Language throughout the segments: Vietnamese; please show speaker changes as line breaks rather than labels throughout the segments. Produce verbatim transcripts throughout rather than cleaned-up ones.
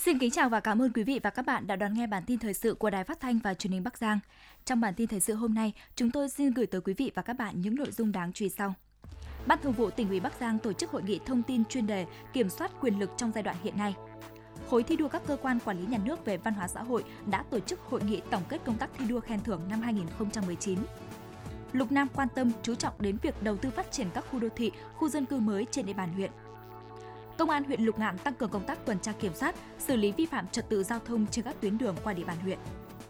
Xin kính chào và cảm ơn quý vị và các bạn đã đón nghe bản tin thời sự của Đài Phát thanh và Truyền hình Bắc Giang. Trong bản tin thời sự hôm nay, chúng tôi xin gửi tới quý vị và các bạn những nội dung đáng chú ý sau. Ban Thường vụ Tỉnh ủy Bắc Giang tổ chức hội nghị thông tin chuyên đề kiểm soát quyền lực trong giai đoạn hiện nay. Khối thi đua các cơ quan quản lý nhà nước về văn hóa xã hội đã tổ chức hội nghị tổng kết công tác thi đua khen thưởng năm hai không một chín. Lục Nam quan tâm chú trọng đến việc đầu tư phát triển các khu đô thị, khu dân cư mới trên địa bàn huyện. Công an huyện Lục Ngạn tăng cường công tác tuần tra kiểm soát, xử lý vi phạm trật tự giao thông trên các tuyến đường qua địa bàn huyện.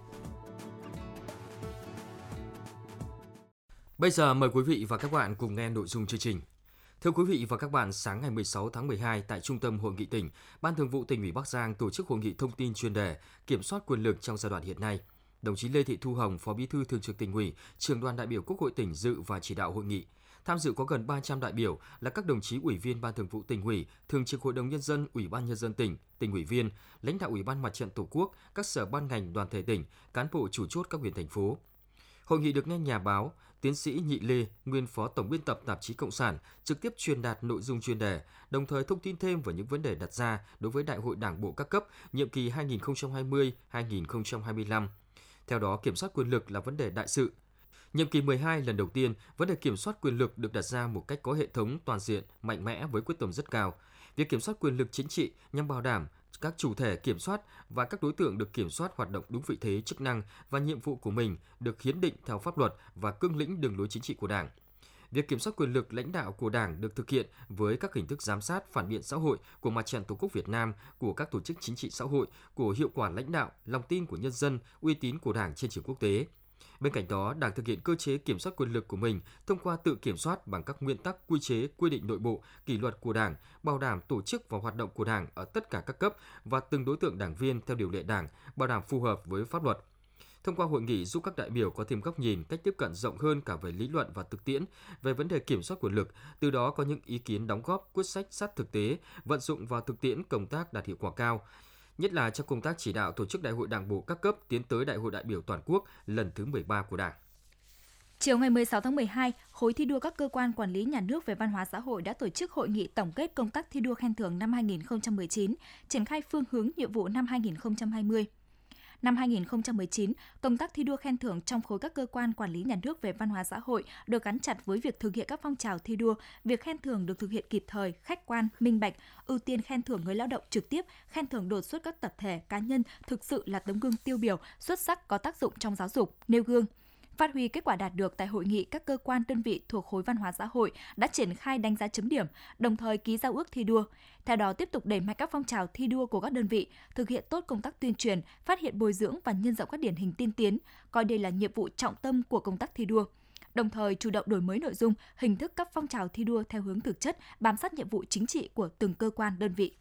Bây giờ mời quý vị và các bạn cùng nghe nội dung chương trình. Thưa quý vị và các bạn, sáng ngày mười sáu tháng mười hai tại Trung tâm Hội nghị tỉnh, Ban Thường vụ Tỉnh ủy Bắc Giang tổ chức hội nghị thông tin chuyên đề kiểm soát quyền lực trong giai đoạn hiện nay. Đồng chí Lê Thị Thu Hồng, Phó Bí thư Thường trực Tỉnh ủy, Trưởng đoàn đại biểu Quốc hội tỉnh dự và chỉ đạo hội nghị. Tham dự có gần ba trăm đại biểu là các đồng chí ủy viên Ban Thường vụ Tỉnh ủy, Thường trực Hội đồng Nhân dân, Ủy ban Nhân dân tỉnh, tỉnh ủy viên, lãnh đạo Ủy ban Mặt trận Tổ quốc, các sở ban ngành đoàn thể tỉnh, cán bộ chủ chốt các huyện thành phố. Hội nghị được nghe nhà báo, tiến sĩ Nhị Lê, nguyên Phó Tổng biên tập Tạp chí Cộng sản, trực tiếp truyền đạt nội dung chuyên đề, đồng thời thông tin thêm về những vấn đề đặt ra đối với Đại hội Đảng bộ các cấp nhiệm kỳ hai nghìn không trăm hai mươi đến hai nghìn không trăm hai mươi lăm. Theo đó, kiểm soát quyền lực là vấn đề đại sự. Nhiệm kỳ mười hai lần đầu tiên, vấn đề kiểm soát quyền lực được đặt ra một cách có hệ thống, toàn diện, mạnh mẽ với quyết tâm rất cao. Việc kiểm soát quyền lực chính trị nhằm bảo đảm các chủ thể kiểm soát và các đối tượng được kiểm soát hoạt động đúng vị thế, chức năng và nhiệm vụ của mình được hiến định theo pháp luật và cương lĩnh đường lối chính trị của Đảng. Việc kiểm soát quyền lực lãnh đạo của Đảng được thực hiện với các hình thức giám sát, phản biện xã hội của Mặt trận Tổ quốc Việt Nam, của các tổ chức chính trị xã hội, của hiệu quả lãnh đạo, lòng tin của nhân dân, uy tín của Đảng trên trường quốc tế. Bên cạnh đó, Đảng thực hiện cơ chế kiểm soát quyền lực của mình thông qua tự kiểm soát bằng các nguyên tắc, quy chế, quy định nội bộ, kỷ luật của Đảng, bảo đảm tổ chức và hoạt động của Đảng ở tất cả các cấp và từng đối tượng đảng viên theo điều lệ Đảng, bảo đảm phù hợp với pháp luật. Thông qua hội nghị giúp các đại biểu có thêm góc nhìn, cách tiếp cận rộng hơn cả về lý luận và thực tiễn về vấn đề kiểm soát quyền lực, từ đó có những ý kiến đóng góp, quyết sách sát thực tế, vận dụng vào thực tiễn công tác đạt hiệu quả cao, nhất là trong công tác chỉ đạo tổ chức Đại hội Đảng bộ các cấp tiến tới Đại hội đại biểu toàn quốc lần thứ mười ba của Đảng.
Chiều ngày mười sáu tháng mười hai, khối thi đua các cơ quan quản lý nhà nước về văn hóa xã hội đã tổ chức hội nghị tổng kết công tác thi đua khen thưởng năm hai nghìn không trăm mười chín, triển khai phương hướng nhiệm vụ năm hai nghìn không trăm hai mươi. Năm hai nghìn không trăm mười chín, công tác thi đua khen thưởng trong khối các cơ quan quản lý nhà nước về văn hóa xã hội được gắn chặt với việc thực hiện các phong trào thi đua. Việc khen thưởng được thực hiện kịp thời, khách quan, minh bạch, ưu tiên khen thưởng người lao động trực tiếp, khen thưởng đột xuất các tập thể, cá nhân thực sự là tấm gương tiêu biểu, xuất sắc có tác dụng trong giáo dục, nêu gương. Phát huy kết quả đạt được tại hội nghị, các cơ quan đơn vị thuộc khối văn hóa xã hội đã triển khai đánh giá chấm điểm, đồng thời ký giao ước thi đua. Theo đó, tiếp tục đẩy mạnh các phong trào thi đua của các đơn vị, thực hiện tốt công tác tuyên truyền, phát hiện bồi dưỡng và nhân rộng các điển hình tiên tiến, coi đây là nhiệm vụ trọng tâm của công tác thi đua. Đồng thời chủ động đổi mới nội dung, hình thức các phong trào thi đua theo hướng thực chất, bám sát nhiệm vụ chính trị của từng cơ quan đơn vị.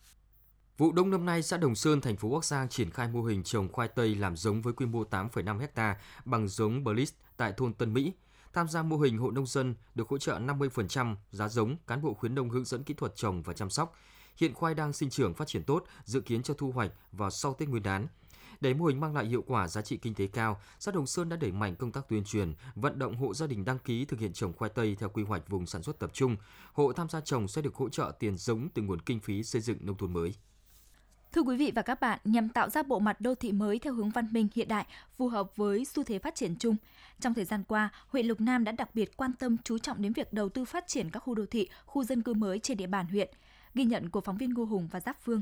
Vụ đông năm nay, xã Đồng Sơn, thành phố Bắc Giang triển khai mô hình trồng khoai tây làm giống với quy mô tám phẩy năm héc ta bằng giống Bliss tại thôn Tân Mỹ. Tham gia mô hình, hộ nông dân được hỗ trợ năm mươi phần trăm giá giống, cán bộ khuyến nông hướng dẫn kỹ thuật trồng và chăm sóc. Hiện khoai đang sinh trưởng phát triển tốt, dự kiến cho thu hoạch vào sau Tết Nguyên đán. Để mô hình mang lại hiệu quả giá trị kinh tế cao, xã Đồng Sơn đã đẩy mạnh công tác tuyên truyền, vận động hộ gia đình đăng ký thực hiện trồng khoai tây theo quy hoạch vùng sản xuất tập trung. Hộ tham gia trồng sẽ được hỗ trợ tiền giống từ nguồn kinh phí xây dựng nông thôn mới.
Thưa quý vị và các bạn, nhằm tạo ra bộ mặt đô thị mới theo hướng văn minh hiện đại, phù hợp với xu thế phát triển chung, trong thời gian qua, huyện Lục Nam đã đặc biệt quan tâm chú trọng đến việc đầu tư phát triển các khu đô thị, khu dân cư mới trên địa bàn huyện. Ghi nhận của phóng viên Ngô Hùng và Giáp Phương.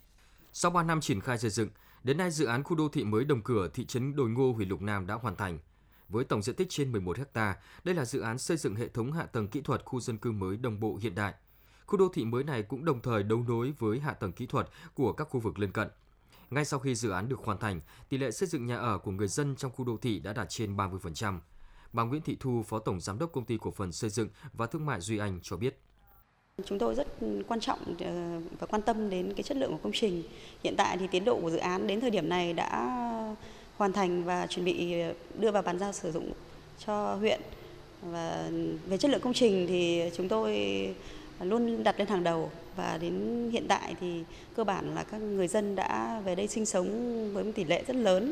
Sau ba năm triển khai xây dựng, đến nay dự án khu đô thị mới Đồng Cửa, thị trấn Đồi Ngô, huyện Lục Nam đã hoàn thành. Với tổng diện tích trên mười một héc ta, đây là dự án xây dựng hệ thống hạ tầng kỹ thuật khu dân cư mới đồng bộ hiện đại. Khu đô thị mới này cũng đồng thời đấu nối với hạ tầng kỹ thuật của các khu vực lân cận. Ngay sau khi dự án được hoàn thành, tỷ lệ xây dựng nhà ở của người dân trong khu đô thị đã đạt trên ba mươi phần trăm. Bà Nguyễn Thị Thu, Phó Tổng Giám đốc Công ty Cổ phần Xây dựng và Thương mại Duy Anh cho biết.
Chúng tôi rất quan trọng và quan tâm đến cái chất lượng của công trình. Hiện tại thì tiến độ của dự án đến thời điểm này đã hoàn thành và chuẩn bị đưa vào bàn giao sử dụng cho huyện. Và về chất lượng công trình thì chúng tôi luôn đặt lên hàng đầu, và đến hiện tại thì cơ bản là các người dân đã về đây sinh sống với một tỷ lệ rất lớn.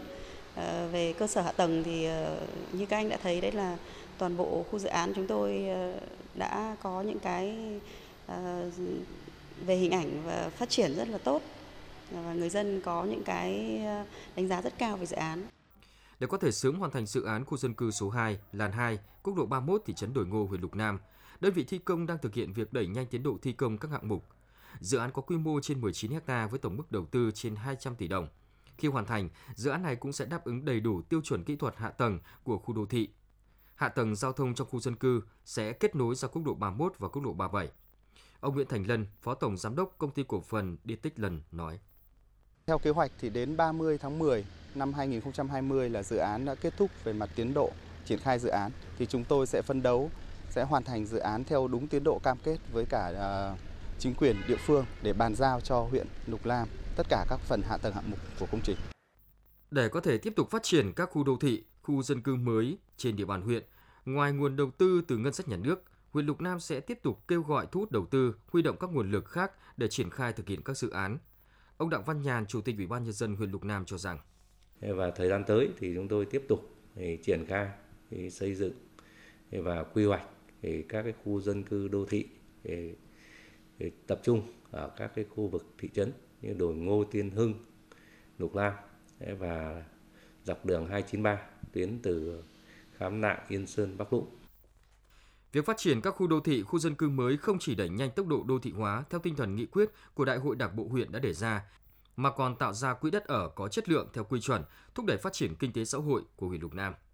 Về cơ sở hạ tầng thì như các anh đã thấy đấy là toàn bộ khu dự án chúng tôi đã có những cái về hình ảnh và phát triển rất là tốt. và người dân có những cái đánh giá rất cao về dự án.
Để có thể sớm hoàn thành dự án khu dân cư số hai, làn hai, quốc lộ ba mươi mốt thị trấn Đồi Ngô, huyện Lục Nam, đơn vị thi công đang thực hiện việc đẩy nhanh tiến độ thi công các hạng mục. Dự án có quy mô trên mười chín héc ta với tổng mức đầu tư trên hai trăm tỷ đồng. Khi hoàn thành, dự án này cũng sẽ đáp ứng đầy đủ tiêu chuẩn kỹ thuật hạ tầng của khu đô thị. Hạ tầng giao thông trong khu dân cư sẽ kết nối ra quốc lộ ba mươi mốt và quốc lộ ba mươi bảy. Ông Nguyễn Thành Lân, Phó Tổng Giám đốc Công ty Cổ phần Điện tích Lần nói.
Theo kế hoạch thì đến ba mươi tháng mười năm hai nghìn không trăm hai mươi là dự án đã kết thúc về mặt tiến độ triển khai dự án. Thì chúng tôi sẽ phấn đấu sẽ hoàn thành dự án theo đúng tiến độ cam kết với cả uh, chính quyền địa phương để bàn giao cho huyện Lục Nam tất cả các phần hạ tầng hạng mục của công trình.
Để có thể tiếp tục phát triển các khu đô thị, khu dân cư mới trên địa bàn huyện, ngoài nguồn đầu tư từ ngân sách nhà nước, huyện Lục Nam sẽ tiếp tục kêu gọi thu hút đầu tư, huy động các nguồn lực khác để triển khai thực hiện các dự án. Ông Đặng Văn Nhàn, Chủ tịch Ủy ban Nhân dân huyện Lục Nam cho rằng,
và thời gian tới thì chúng tôi tiếp tục triển khai xây dựng và quy hoạch các cái khu dân cư đô thị tập trung ở các cái khu vực thị trấn như Đồi Ngô, Tiên Hưng, Lục Nam và dọc đường hai chín ba tuyến từ Khám Nại, Yên Sơn, Bắc Lũng.
Việc phát triển các khu đô thị, khu dân cư mới không chỉ đẩy nhanh tốc độ đô thị hóa theo tinh thần nghị quyết của Đại hội Đảng bộ huyện đã đề ra, mà còn tạo ra quỹ đất ở có chất lượng theo quy chuẩn, thúc đẩy phát triển kinh tế xã hội của huyện Lục Nam.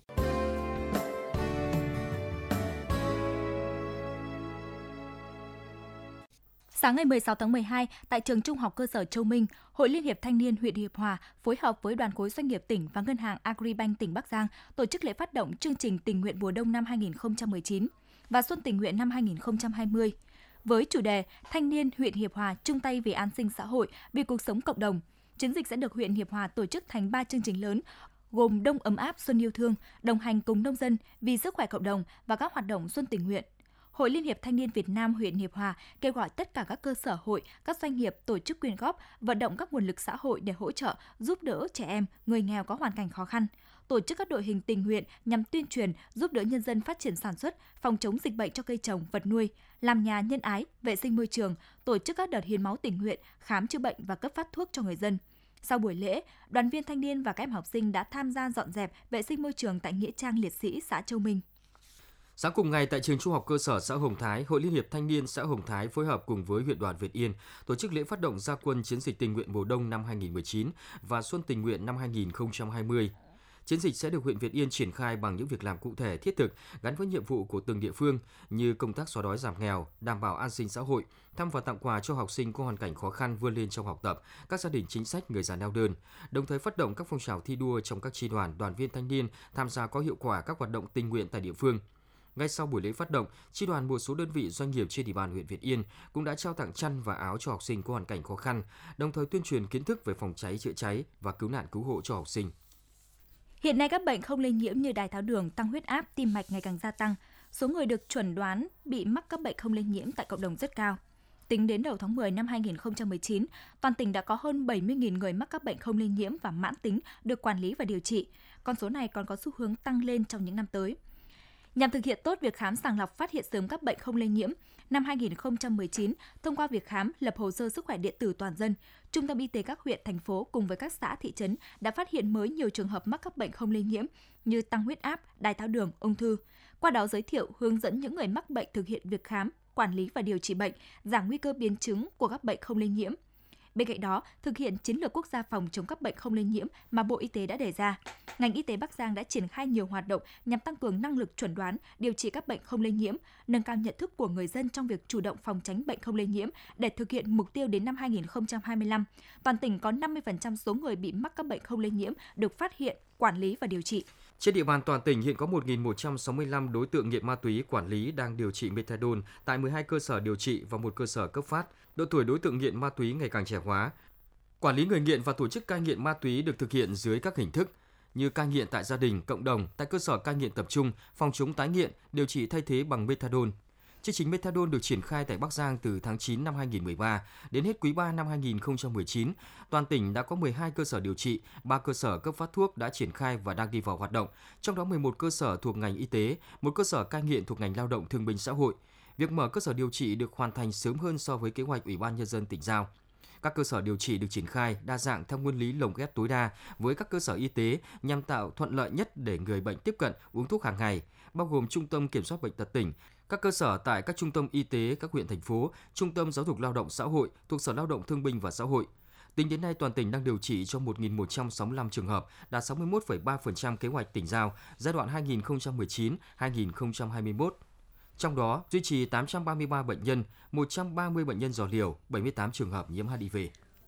Sáng ngày mười sáu tháng mười hai, tại trường Trung học cơ sở Châu Minh, Hội Liên hiệp Thanh niên huyện Hiệp Hòa phối hợp với Đoàn khối doanh nghiệp tỉnh và Ngân hàng Agribank tỉnh Bắc Giang tổ chức lễ phát động chương trình tình nguyện mùa đông năm hai nghìn không trăm mười chín và xuân tình nguyện năm hai nghìn không trăm hai mươi. Với chủ đề Thanh niên huyện Hiệp Hòa chung tay vì an sinh xã hội, vì cuộc sống cộng đồng, chiến dịch sẽ được huyện Hiệp Hòa tổ chức thành ba chương trình lớn gồm Đông ấm áp xuân yêu thương, đồng hành cùng nông dân vì sức khỏe cộng đồng và các hoạt động xuân tình nguyện. Hội Liên hiệp Thanh niên Việt Nam huyện Hiệp Hòa kêu gọi tất cả các cơ sở hội, các doanh nghiệp tổ chức quyên góp, vận động các nguồn lực xã hội để hỗ trợ, giúp đỡ trẻ em, người nghèo có hoàn cảnh khó khăn, tổ chức các đội hình tình nguyện nhằm tuyên truyền, giúp đỡ nhân dân phát triển sản xuất, phòng chống dịch bệnh cho cây trồng, vật nuôi, làm nhà nhân ái, vệ sinh môi trường, tổ chức các đợt hiến máu tình nguyện, khám chữa bệnh và cấp phát thuốc cho người dân. Sau buổi lễ, đoàn viên thanh niên và các em học sinh đã tham gia dọn dẹp, vệ sinh môi trường tại nghĩa trang liệt sĩ xã Châu Minh.
Sáng cùng ngày tại trường Trung học cơ sở xã Hồng Thái, Hội Liên hiệp Thanh niên xã Hồng Thái phối hợp cùng với huyện đoàn Việt Yên tổ chức lễ phát động ra quân chiến dịch tình nguyện mùa đông năm hai nghìn không trăm mười chín và xuân tình nguyện năm hai nghìn không trăm hai mươi. Chiến dịch sẽ được huyện Việt Yên triển khai bằng những việc làm cụ thể thiết thực gắn với nhiệm vụ của từng địa phương như công tác xóa đói giảm nghèo, đảm bảo an sinh xã hội, thăm và tặng quà cho học sinh có hoàn cảnh khó khăn vươn lên trong học tập, các gia đình chính sách, người già neo đơn, đồng thời phát động các phong trào thi đua trong các chi đoàn, đoàn viên thanh niên tham gia có hiệu quả các hoạt động tình nguyện tại địa phương. Ngay sau buổi lễ phát động, chi đoàn một số đơn vị doanh nghiệp trên địa bàn huyện Việt Yên cũng đã trao tặng chăn và áo cho học sinh có hoàn cảnh khó khăn, đồng thời tuyên truyền kiến thức về phòng cháy chữa cháy và cứu nạn cứu hộ cho học sinh.
Hiện nay các bệnh không lây nhiễm như đái tháo đường, tăng huyết áp, tim mạch ngày càng gia tăng. Số người được chuẩn đoán bị mắc các bệnh không lây nhiễm tại cộng đồng rất cao. Tính đến đầu tháng mười năm hai nghìn không trăm mười chín, toàn tỉnh đã có hơn bảy mươi nghìn người mắc các bệnh không lây nhiễm và mãn tính được quản lý và điều trị. Con số này còn có xu hướng tăng lên trong những năm tới. Nhằm thực hiện tốt việc khám sàng lọc phát hiện sớm các bệnh không lây nhiễm, năm hai nghìn không trăm mười chín, thông qua việc khám, lập hồ sơ sức khỏe điện tử toàn dân, Trung tâm Y tế các huyện, thành phố cùng với các xã, thị trấn đã phát hiện mới nhiều trường hợp mắc các bệnh không lây nhiễm như tăng huyết áp, đái tháo đường, ung thư. Qua đó giới thiệu, hướng dẫn những người mắc bệnh thực hiện việc khám, quản lý và điều trị bệnh, giảm nguy cơ biến chứng của các bệnh không lây nhiễm. Bên cạnh đó, thực hiện chiến lược quốc gia phòng chống các bệnh không lây nhiễm mà Bộ Y tế đã đề ra, ngành y tế Bắc Giang đã triển khai nhiều hoạt động nhằm tăng cường năng lực chẩn đoán, điều trị các bệnh không lây nhiễm, nâng cao nhận thức của người dân trong việc chủ động phòng tránh bệnh không lây nhiễm để thực hiện mục tiêu đến năm hai nghìn không trăm hai mươi lăm, toàn tỉnh có năm mươi phần trăm số người bị mắc các bệnh không lây nhiễm được phát hiện, quản lý và điều trị.
Trên địa bàn toàn tỉnh hiện có một nghìn một trăm sáu mươi lăm đối tượng nghiện ma túy quản lý đang điều trị methadone tại mười hai cơ sở điều trị và một cơ sở cấp phát. Độ tuổi đối tượng nghiện ma túy ngày càng trẻ hóa. Quản lý người nghiện và tổ chức cai nghiện ma túy được thực hiện dưới các hình thức như cai nghiện tại gia đình, cộng đồng, tại cơ sở cai nghiện tập trung, phòng chống tái nghiện, điều trị thay thế bằng methadone. Chương trình methadone được triển khai tại Bắc Giang từ tháng chín năm hai nghìn không trăm mười ba đến hết quý ba năm hai nghìn không trăm mười chín. Toàn tỉnh đã có mười hai cơ sở điều trị, ba cơ sở cấp phát thuốc đã triển khai và đang đi vào hoạt động, trong đó mười một cơ sở thuộc ngành y tế, một cơ sở cai nghiện thuộc ngành lao động thương binh xã hội. Việc mở cơ sở điều trị được hoàn thành sớm hơn so với kế hoạch Ủy ban Nhân dân tỉnh giao. Các cơ sở điều trị được triển khai đa dạng theo nguyên lý lồng ghép tối đa với các cơ sở y tế nhằm tạo thuận lợi nhất để người bệnh tiếp cận uống thuốc hàng ngày, bao gồm Trung tâm Kiểm soát Bệnh tật tỉnh, các cơ sở tại các trung tâm y tế các huyện, thành phố, Trung tâm Giáo dục Lao động Xã hội thuộc Sở Lao động Thương binh và Xã hội. Tính đến nay, toàn tỉnh đang điều trị cho một nghìn một trăm sáu mươi lăm trường hợp, đạt sáu mươi mốt phẩy ba phần trăm kế hoạch tỉnh giao giai đoạn hai nghìn không trăm mười chín đến hai nghìn không trăm hai mươi mốt. Trong đó, duy trì tám trăm ba mươi ba bệnh nhân, một trăm ba mươi bệnh nhân dò liều, bảy mươi tám trường hợp nhiễm H I V.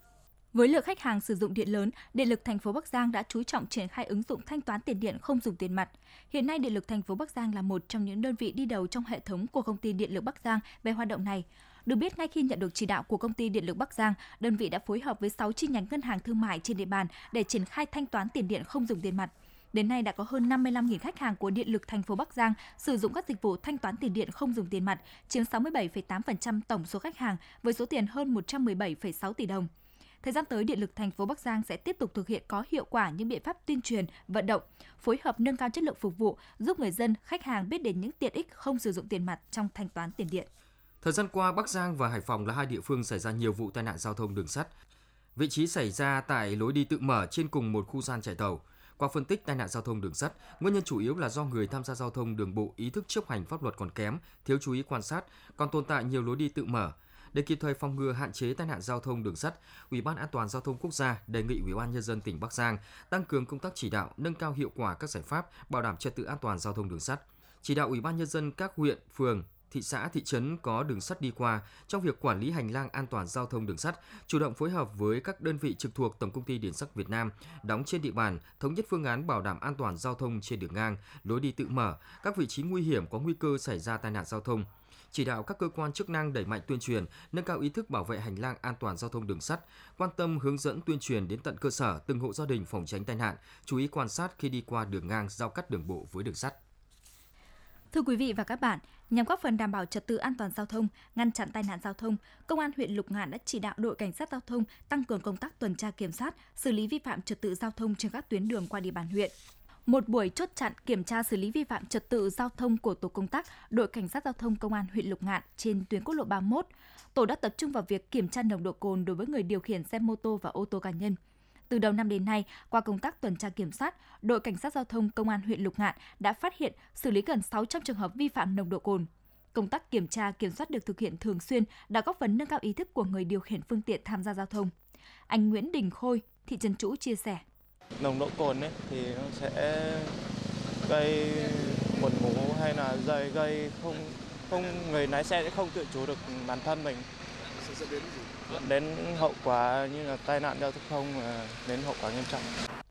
Với lượng khách hàng sử dụng điện lớn, Điện lực thành phố Bắc Giang đã chú trọng triển khai ứng dụng thanh toán tiền điện không dùng tiền mặt. Hiện nay, Điện lực thành phố Bắc Giang là một trong những đơn vị đi đầu trong hệ thống của công ty Điện lực Bắc Giang về hoạt động này. Được biết, ngay khi nhận được chỉ đạo của công ty Điện lực Bắc Giang, đơn vị đã phối hợp với sáu chi nhánh ngân hàng thương mại trên địa bàn để triển khai thanh toán tiền điện không dùng tiền mặt. Đến nay đã có hơn năm mươi lăm nghìn khách hàng của Điện lực thành phố Bắc Giang sử dụng các dịch vụ thanh toán tiền điện không dùng tiền mặt, chiếm sáu mươi bảy phẩy tám phần trăm tổng số khách hàng với số tiền hơn một trăm mười bảy phẩy sáu tỷ đồng. Thời gian tới, Điện lực thành phố Bắc Giang sẽ tiếp tục thực hiện có hiệu quả những biện pháp tuyên truyền, vận động, phối hợp nâng cao chất lượng phục vụ, giúp người dân, khách hàng biết đến những tiện ích không sử dụng tiền mặt trong thanh toán tiền điện.
Thời gian qua, Bắc Giang và Hải Phòng là hai địa phương xảy ra nhiều vụ tai nạn giao thông đường sắt. Vị trí xảy ra tại lối đi tự mở trên cùng một khu gian chạy tàu. Qua phân tích tai nạn giao thông đường sắt, nguyên nhân chủ yếu là do người tham gia giao thông đường bộ ý thức chấp hành pháp luật còn kém, thiếu chú ý quan sát, còn tồn tại nhiều lối đi tự mở. Để kịp thời phòng ngừa hạn chế tai nạn giao thông đường sắt, Ủy ban An toàn giao thông quốc gia đề nghị Ủy ban nhân dân tỉnh Bắc Giang tăng cường công tác chỉ đạo, nâng cao hiệu quả các giải pháp bảo đảm trật tự an toàn giao thông đường sắt. Chỉ đạo Ủy ban nhân dân các huyện, phường, thị xã, thị trấn có đường sắt đi qua trong việc quản lý hành lang an toàn giao thông đường sắt, chủ động phối hợp với các đơn vị trực thuộc Tổng công ty Đường sắt Việt Nam đóng trên địa bàn, thống nhất phương án bảo đảm an toàn giao thông trên đường ngang, lối đi tự mở, các vị trí nguy hiểm có nguy cơ xảy ra tai nạn giao thông. Chỉ đạo các cơ quan chức năng đẩy mạnh tuyên truyền, nâng cao ý thức bảo vệ hành lang an toàn giao thông đường sắt, quan tâm hướng dẫn tuyên truyền đến tận cơ sở từng hộ gia đình phòng tránh tai nạn, chú ý quan sát khi đi qua đường ngang giao cắt đường bộ với đường sắt.
Thưa quý vị và các bạn, nhằm góp phần đảm bảo trật tự an toàn giao thông, ngăn chặn tai nạn giao thông, Công an huyện Lục Ngạn đã chỉ đạo đội cảnh sát giao thông tăng cường công tác tuần tra kiểm soát, xử lý vi phạm trật tự giao thông trên các tuyến đường qua địa bàn huyện. Một buổi chốt chặn kiểm tra xử lý vi phạm trật tự giao thông của tổ công tác đội cảnh sát giao thông Công an huyện Lục Ngạn trên tuyến quốc lộ ba mươi mốt, tổ đã tập trung vào việc kiểm tra nồng độ cồn đối với người điều khiển xe mô tô và ô tô cá nhân. Từ đầu năm đến nay, qua công tác tuần tra kiểm soát, đội cảnh sát giao thông Công an huyện Lục Ngạn đã phát hiện xử lý gần sáu trăm trường hợp vi phạm nồng độ cồn. Công tác kiểm tra kiểm soát được thực hiện thường xuyên đã góp phần nâng cao ý thức của người điều khiển phương tiện tham gia giao thông. Anh Nguyễn Đình Khôi, thị trấn Trũ chia sẻ:
Nồng độ cồn ấy thì nó sẽ gây buồn ngủ hay là gây gây không không người lái xe sẽ không tự chủ được bản thân mình, dẫn đến đến hậu quả như là tai nạn giao thông, đến hậu quả nghiêm trọng.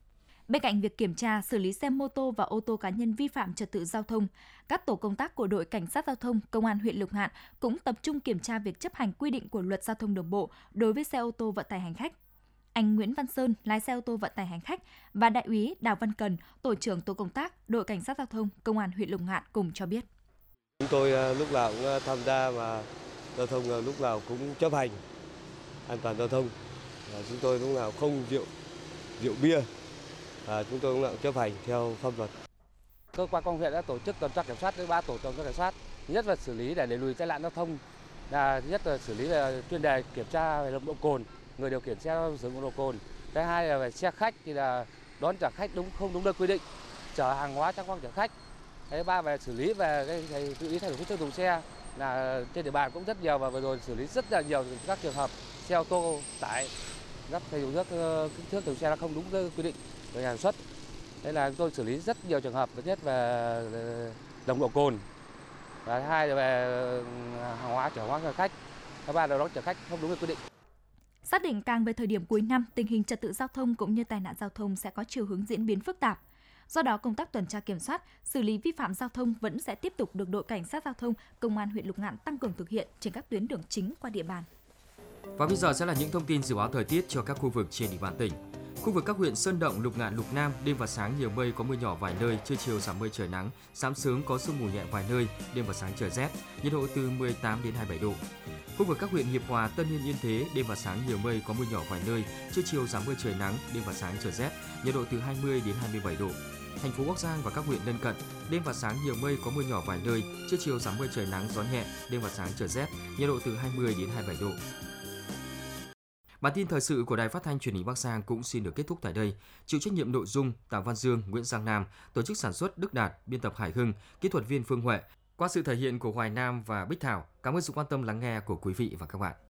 Bên cạnh việc kiểm tra, xử lý xe mô tô và ô tô cá nhân vi phạm trật tự giao thông, các tổ công tác của đội cảnh sát giao thông Công an huyện Lục Ngạn cũng tập trung kiểm tra việc chấp hành quy định của luật giao thông đường bộ đối với xe ô tô vận tải hành khách. Anh Nguyễn Văn Sơn, lái xe ô tô vận tải hành khách, và đại úy Đào Văn Cần, tổ trưởng tổ công tác đội cảnh sát giao thông Công an huyện Lục Ngạn cùng cho biết:
Chúng tôi lúc nào cũng tham gia và giao thông lúc nào cũng chấp hành an toàn giao thông. Và chúng tôi lúc nào không rượu rượu bia. À, chúng tôi cũng là chấp hành theo pháp luật.
Cơ quan công an huyện đã tổ chức tuần tra kiểm soát với ba tổ tuần tra kiểm soát, nhất là xử lý để đẩy lùi tai nạn giao thông, là nhất là xử lý về chuyên đề kiểm tra về nồng độ cồn, người điều khiển xe sử dụng nồng độ cồn. Thứ hai là về xe khách thì là đón trả khách đúng không đúng nơi quy định, chở hàng hóa trong khoang chở khách. Thứ ba về xử lý về cái tự ý thay đổi kích thước thùng xe, là trên địa bàn cũng rất nhiều, và vừa rồi xử lý rất là nhiều các trường hợp xe ô tô tải gấp thay đổi kích thước thùng xe là không đúng quy định về sản xuất. Đây là chúng tôi xử lý rất nhiều trường hợp, thứ nhất về nồng độ cồn, và thứ hai là về hàng hóa chở hóa chở khách, thứ ba là đón chở khách không đúng quy định.
Xác định càng về thời điểm cuối năm, tình hình trật tự giao thông cũng như tai nạn giao thông sẽ có chiều hướng diễn biến phức tạp. Do đó, công tác tuần tra kiểm soát, xử lý vi phạm giao thông vẫn sẽ tiếp tục được đội cảnh sát giao thông Công an huyện Lục Ngạn tăng cường thực hiện trên các tuyến đường chính qua địa bàn.
Và bây giờ sẽ là những thông tin dự báo thời tiết cho các khu vực trên địa bàn tỉnh. Khu vực các huyện Sơn Động, Lục Ngạn, Lục Nam, đêm và sáng nhiều mây, có mưa nhỏ vài nơi, trưa chiều giảm mây trời nắng, sáng sớm có sương mù nhẹ vài nơi, đêm và sáng trời rét, nhiệt độ từ mười tám đến hai mươi bảy độ. Khu vực các huyện Hiệp Hòa, Tân Yên, Yên Thế, đêm và sáng nhiều mây, có mưa nhỏ vài nơi, trưa chiều giảm mây trời nắng, đêm và sáng trời rét, nhiệt độ từ hai mươi đến hai mươi bảy độ. Thành phố Bắc Giang và các huyện lân cận, đêm và sáng nhiều mây, có mưa nhỏ vài nơi, trưa chiều giảm mây trời nắng, gió nhẹ, đêm và sáng trời rét, nhiệt độ từ hai mươi đến hai mươi bảy độ. Bản tin thời sự của Đài Phát thanh Truyền hình Bắc Giang cũng xin được kết thúc tại đây. Chịu trách nhiệm nội dung Tạ Văn Dương, Nguyễn Giang Nam, tổ chức sản xuất Đức Đạt, biên tập Hải Hưng, kỹ thuật viên Phương Huệ. Qua sự thể hiện của Hoài Nam và Bích Thảo. Cảm ơn sự quan tâm lắng nghe của quý vị và các bạn.